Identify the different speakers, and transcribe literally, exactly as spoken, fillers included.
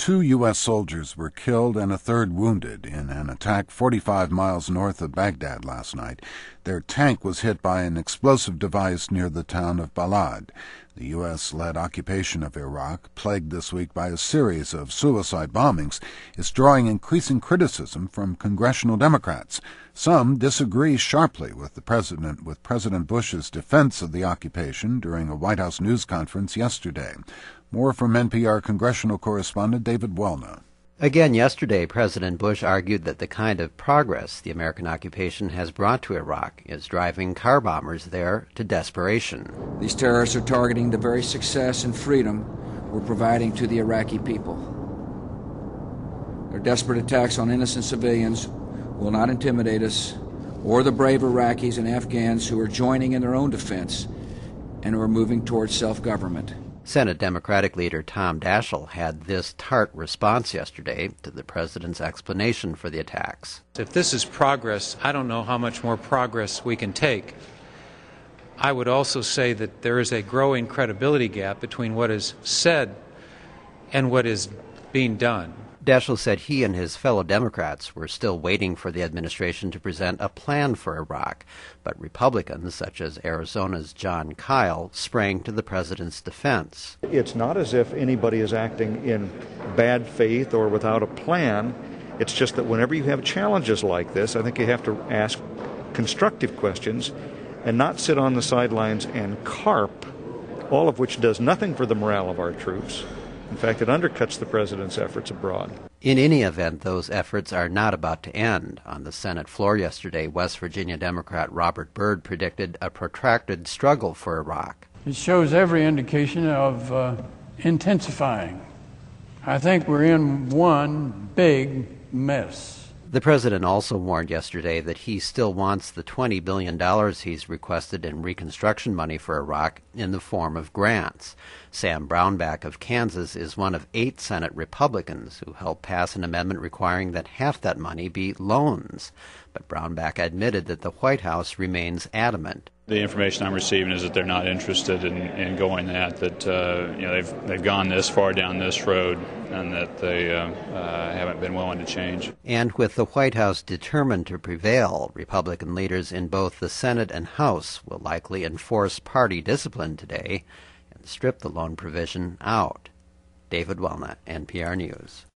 Speaker 1: Two U S soldiers were killed and a third wounded in an attack forty-five miles north of Baghdad last night. Their tank was hit by an explosive device near the town of Balad. The U S-led occupation of Iraq, plagued this week by a series of suicide bombings, is drawing increasing criticism from congressional Democrats. Some disagree sharply with the president, with President Bush's defense of the occupation during a White House news conference yesterday. More from N P R congressional correspondent David Welna.
Speaker 2: Again yesterday, President Bush argued that the kind of progress the American occupation has brought to Iraq is driving car bombers there to desperation.
Speaker 3: These terrorists are targeting the very success and freedom we're providing to the Iraqi people. Their desperate attacks on innocent civilians will not intimidate us or the brave Iraqis and Afghans who are joining in their own defense and who are moving towards self-government.
Speaker 2: Senate Democratic leader Tom Daschle had this tart response yesterday to the president's explanation for the attacks.
Speaker 4: If this is progress, I don't know how much more progress we can take. I would also say that there is a growing credibility gap between what is said and what is being done.
Speaker 2: Daschle said he and his fellow Democrats were still waiting for the administration to present a plan for Iraq, but Republicans, such as Arizona's Jon Kyl, sprang to the president's defense.
Speaker 5: It's not as if anybody is acting in bad faith or without a plan. It's just that whenever you have challenges like this, I think you have to ask constructive questions and not sit on the sidelines and carp, all of which does nothing for the morale of our troops. In fact, it undercuts the president's efforts abroad.
Speaker 2: In any event, those efforts are not about to end. On the Senate floor yesterday, West Virginia Democrat Robert Byrd predicted a protracted struggle for Iraq.
Speaker 6: It shows every indication of uh, intensifying. I think we're in one big mess.
Speaker 2: The president also warned yesterday that he still wants the twenty billion dollars he's requested in reconstruction money for Iraq in the form of grants. Sam Brownback of Kansas is one of eight Senate Republicans who helped pass an amendment requiring that half that money be loans. But Brownback admitted that the White House remains adamant.
Speaker 7: The information I'm receiving is that they're not interested in, in going that, that uh, you know, they've, they've gone this far down this road and that they uh, uh, haven't been willing to change.
Speaker 2: And with the White House determined to prevail, Republican leaders in both the Senate and House will likely enforce party discipline today and strip the loan provision out. David Welna, N P R News.